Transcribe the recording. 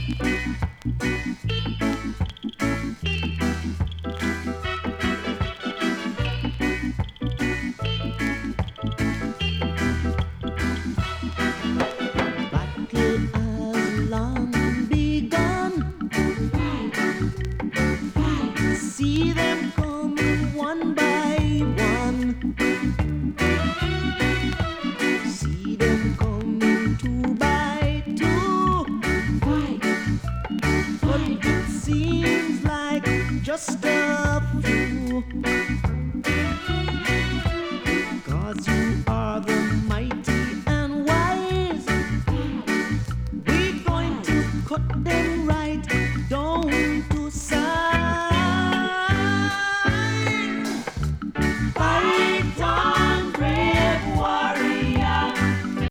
Battle has long begun. See them coming one by one. See them coming two by two. But it seems like just a few. 'Cause you are the mighty and wise. We're going to cut them